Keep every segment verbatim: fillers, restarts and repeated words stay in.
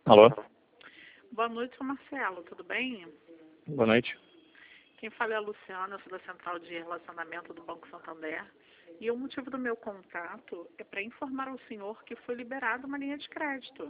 Alô? Boa noite, sou Marcelo, tudo bem? Boa noite. Quem fala é a Luciana, eu sou da Central de Relacionamento do Banco Santander. E o motivo do meu contato é para informar ao senhor que foi liberada uma linha de crédito.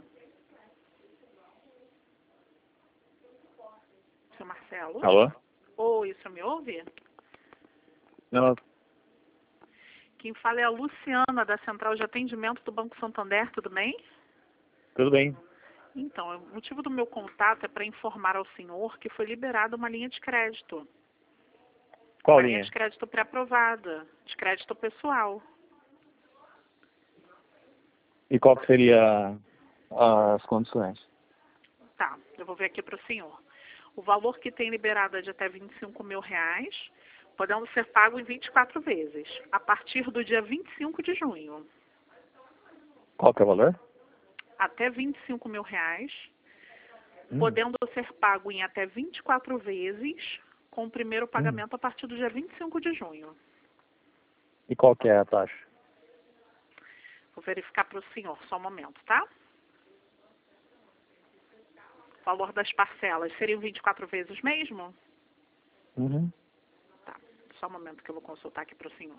Seu Marcelo? Alô? Oi, o senhor me ouve? Não, Quem fala é a Luciana, da Central de Atendimento do Banco Santander, tudo bem? tudo bem. Então, o motivo do meu contato é para informar ao senhor que foi liberada uma linha de crédito. Qual Uma linha linha? de crédito pré-aprovada, de crédito pessoal. E qual que seria as condições? Tá, eu vou ver aqui para o senhor. O valor que tem liberado é de até vinte e cinco mil reais, podendo ser pago em vinte e quatro vezes, a partir do dia vinte e cinco de junho. Qual que é o valor? Até vinte e cinco mil reais, Hum, podendo ser pago em até vinte e quatro vezes, com o primeiro hum. pagamento a partir do dia vinte e cinco de junho. E qual que é a taxa? Vou verificar para o senhor, só um momento, tá? O valor das parcelas seriam vinte e quatro vezes mesmo? Uhum. Tá, só um momento que eu vou consultar aqui para o senhor.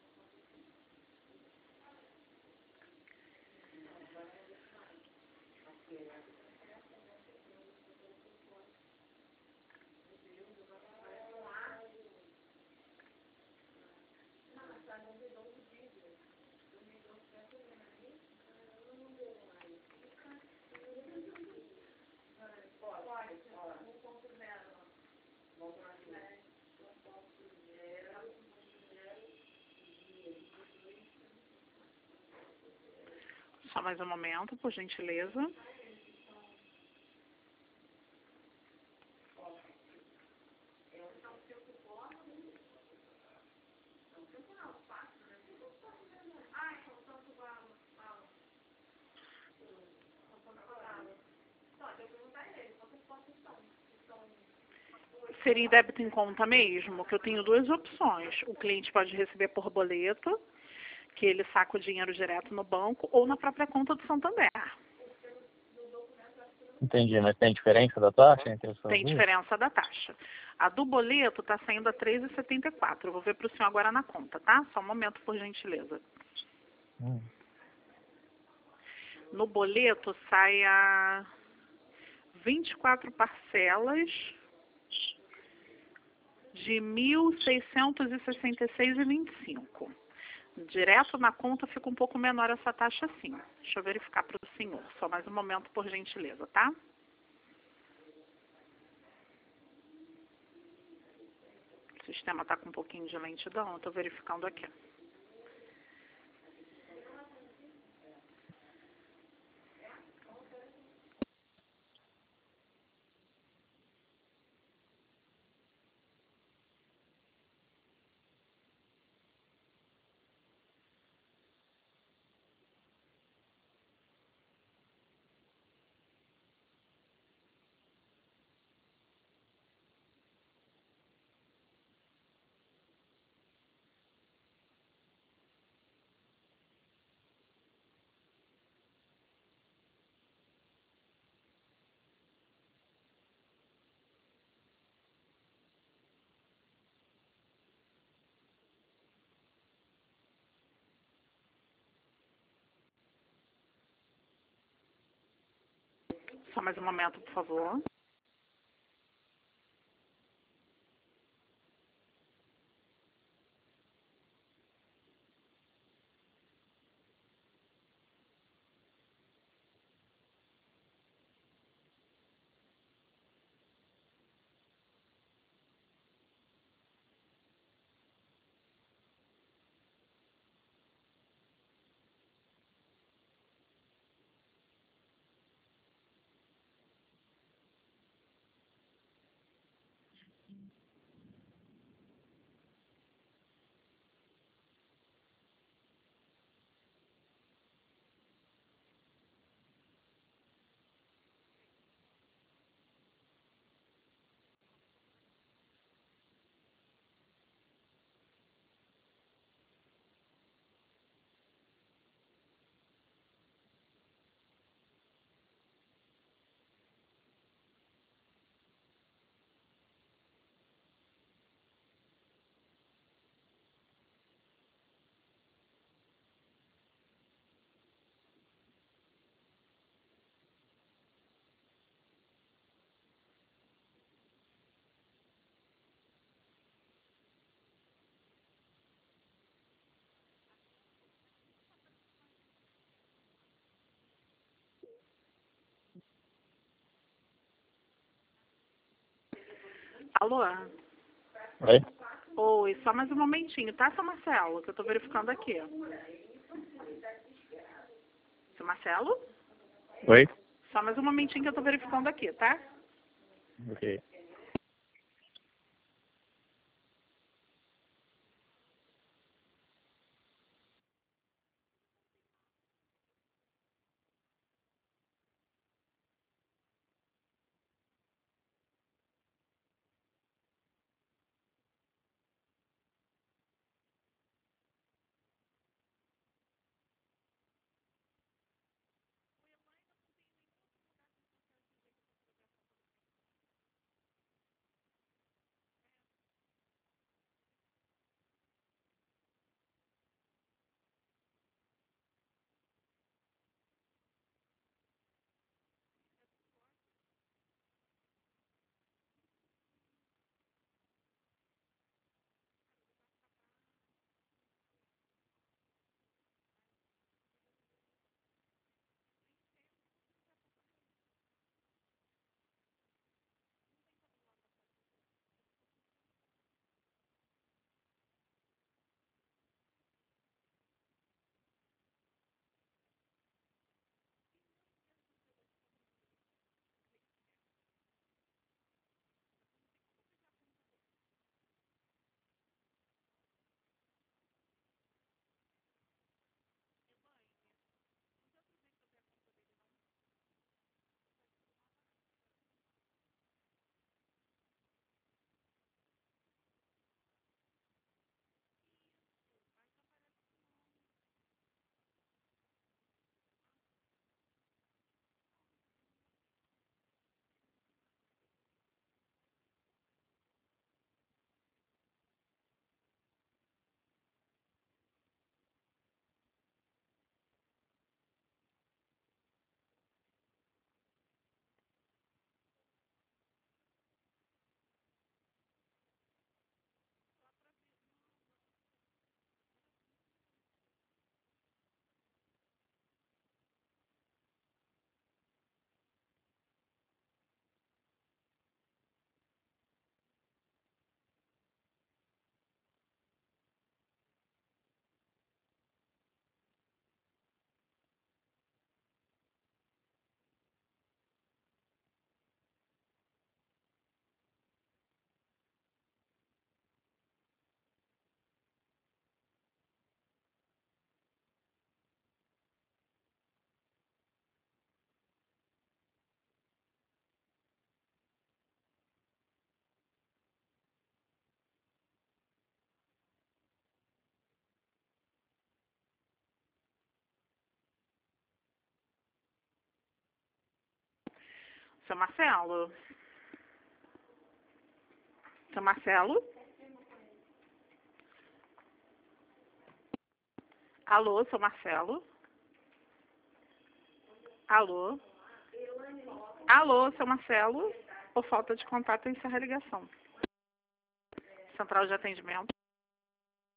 Só mais um momento, por gentileza. Seria débito em conta mesmo, que eu tenho duas opções. O cliente pode receber por boleto, que ele saca o dinheiro direto no banco, ou na própria conta do Santander. Entendi, mas tem diferença da taxa entre essas Tem duas? diferença da taxa. A do boleto está saindo a três reais e setenta e quatro centavos. Eu vou ver para o senhor agora na conta, tá? Só um momento, por gentileza. Hum. No boleto sai a vinte e quatro parcelas de mil seiscentos e sessenta e seis reais e vinte e cinco centavos. Direto na conta fica um pouco menor essa taxa sim. Deixa eu verificar para o senhor. Só mais um momento, por gentileza, tá? O sistema está com um pouquinho de lentidão, eu estou verificando aqui. Só mais um momento, por favor. Alô? Oi? Oi, só mais um momentinho, tá, seu Marcelo? Que eu tô verificando aqui. Seu Marcelo? Oi? Só mais um momentinho que eu tô verificando aqui, tá? Ok. Seu Marcelo? Seu Marcelo? Alô, seu Marcelo? Alô? Alô, seu Marcelo? Por falta de contato, encerra a ligação. Central de atendimento.